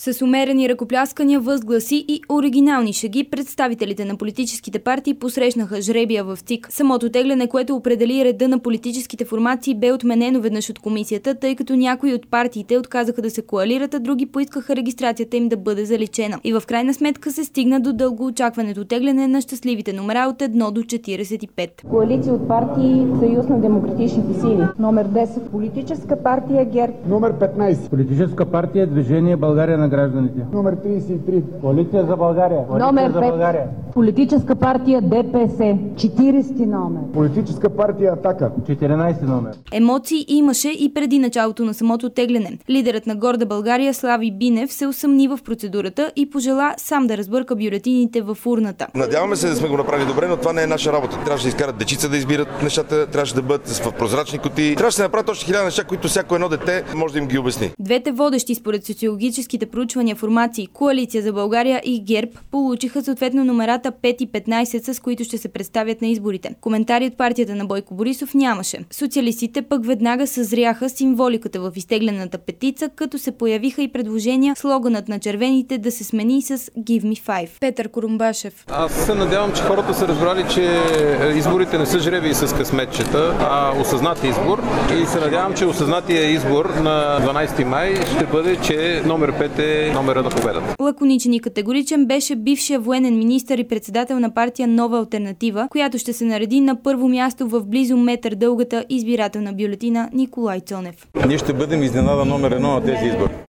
С умерени ръкопляскания, възгласи и оригинални шеги представителите на политическите партии посрещнаха жребия в ЦИК. Самото тегляне, което определи реда на политическите формации, бе отменено веднъж от комисията, тъй като някои от партиите отказаха да се коалират, а други поискаха регистрацията им да бъде заличена. И в крайна сметка се стигна до дългоочакваното тегляне на щастливите номера от 1 до 45. Коалиция от партии Съюз на демократичните сили. Номер 10. Политическа партия ГЕРБ. Номер 15. Политическа партия Движение България на гражданите. Номер 33. Коалиция за България. Номер 5. Политическа партия ДПС. 40 номер. Политическа партия Атака. 14 номер. Емоции имаше и преди началото на самото тегляне. Лидерът на Горда България Слави Бинев се усъмни в процедурата и пожела сам да разбърка бюлетините в урната. Надяваме се да сме го направили добре, но това не е наша работа. Трябваше да изкарат дечица да избират нещата, трябваше да бъдат в прозрачни кутии. Трябваше да направят още 1000 неща, които всяко едно дете може да им ги обясни. Двете водещи според социологическите проучвания формации Коалиция за България и ГЕРБ получиха съответно номерата 5 и 15, с които ще се представят на изборите. Коментари от партията на Бойко Борисов нямаше. Социалистите пък веднага съзряха символиката в изтеглената петица, като се появиха и предложения слоганът на червените да се смени с Give me 5. Петър Корумбашев. Аз се надявам, че хората са разбрали, че изборите не са жреби с късметчета, а осъзнат избор. И се надявам, че осъзнатия избор на 12 май ще бъде, че номер 5 е номера на победата. Лаконичен и категоричен беше бившия военен министър и председател на партия Нова алтернатива, която ще се нареди на първо място в близо метър дългата избирателна бюлетина Николай Цонев. Ние ще бъдем изненада номер 1 на тези избори.